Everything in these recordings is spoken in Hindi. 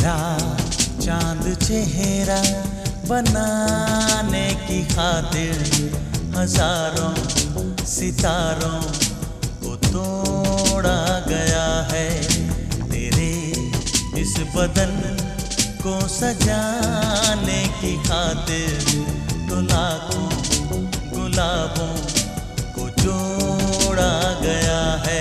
तेरा चांद चेहरा बनाने की खातिर हजारों सितारों को तोड़ा गया है। तेरे इस बदन को सजाने की खातिर तो लाखों गुलाबों को जोड़ा गया है।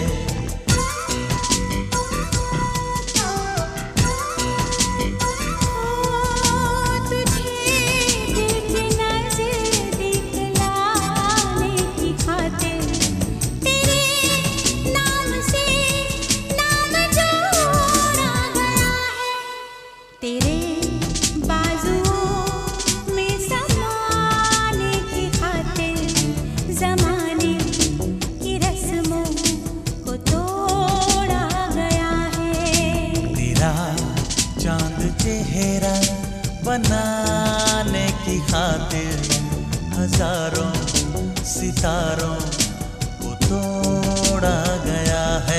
चेहरा बनाने की खातिर हजारों सितारों को तोड़ा गया है।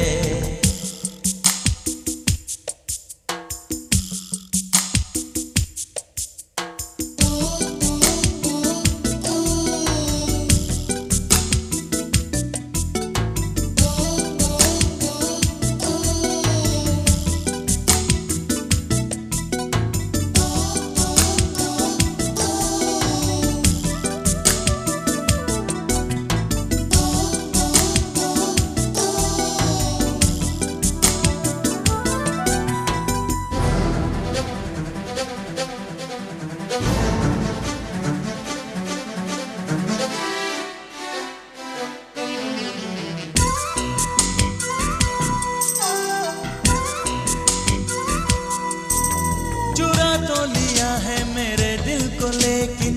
चुरा तो लिया है मेरे दिल को, लेकिन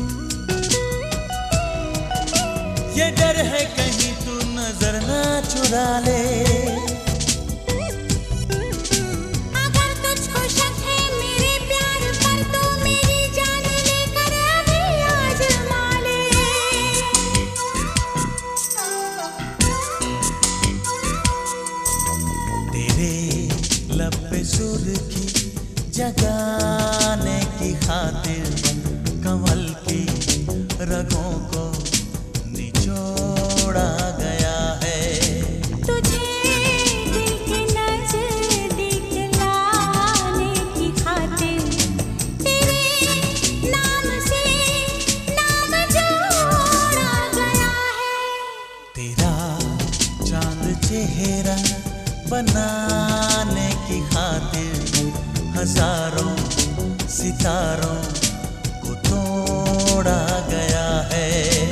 ये डर है कहीं तू नजर ना चुरा ले। अगर तुझको शक है मेरे प्यार पर तो मेरी जान लेकर अभी आजमा ले। तेरे लब पे सुर्खी जगाने की खातिर कमल की रगों को निचोड़ा गया है। तुझे दिल के नजदीक लाने की खातिर तेरे नाम से नाम जोड़ा गया है। तेरा चांद चेहरा बनाने की खातिर हजारों सितारों को तोड़ा गया है।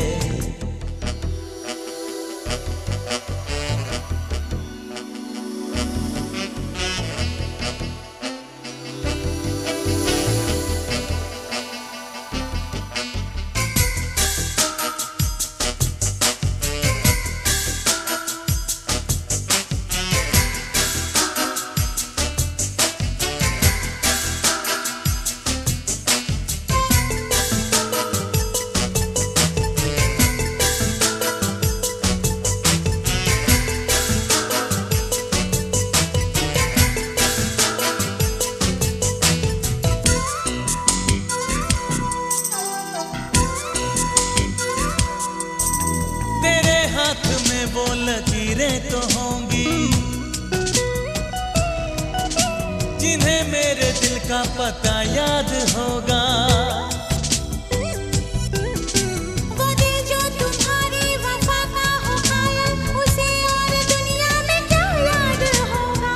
हाथ में वो लकीरें तो होंगी जिन्हें मेरे दिल का पता याद होगा। वो दिल जो तुम्हारी वफा का हो कायल, उसे और दुनिया में क्या याद होगा।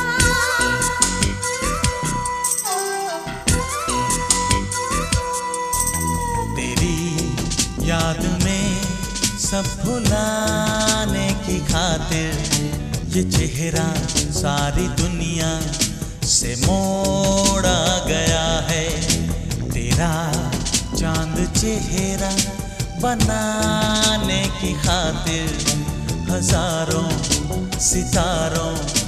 तेरी याद में सब भुलाने की खातिर ये चेहरा सारी दुनिया से मोड़ा गया है। तेरा चांद चेहरा बनाने की खातिर हजारों सितारों